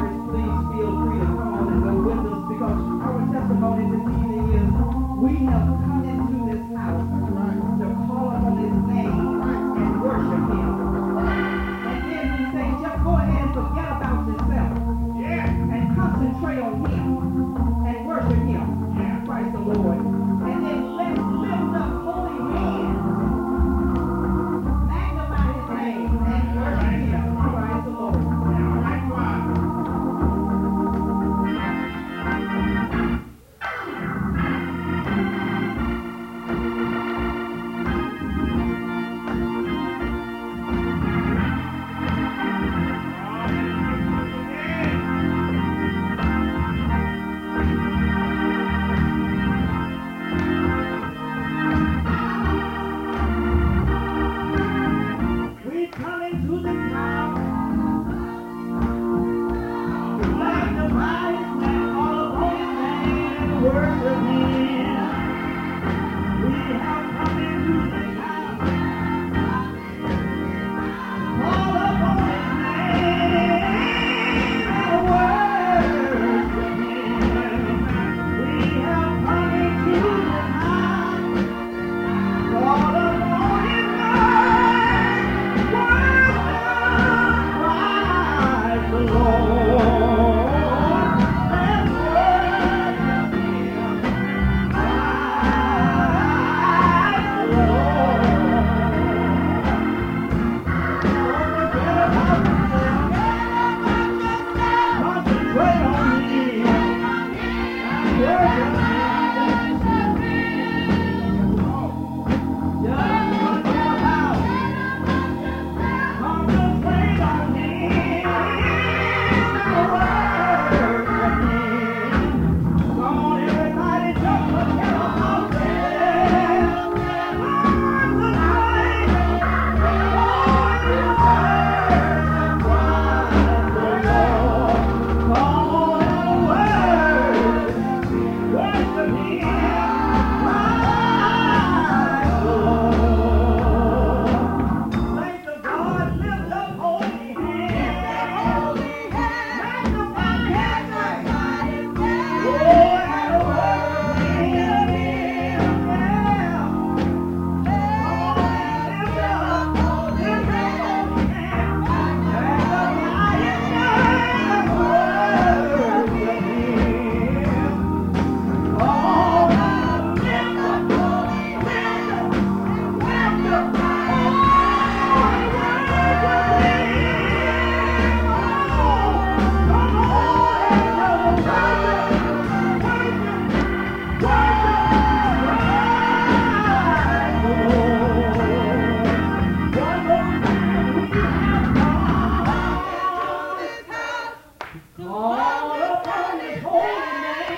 words, please feel free to come on and go with us because our testimony this evening is we have come into this house to call upon his name and worship him. And then we say, just go ahead and forget about yourself and concentrate on him and worship him. Praise the Lord. And then let's lift up holy hands, magnify his name and worship him. Praise the Lord. Call upon his holy name.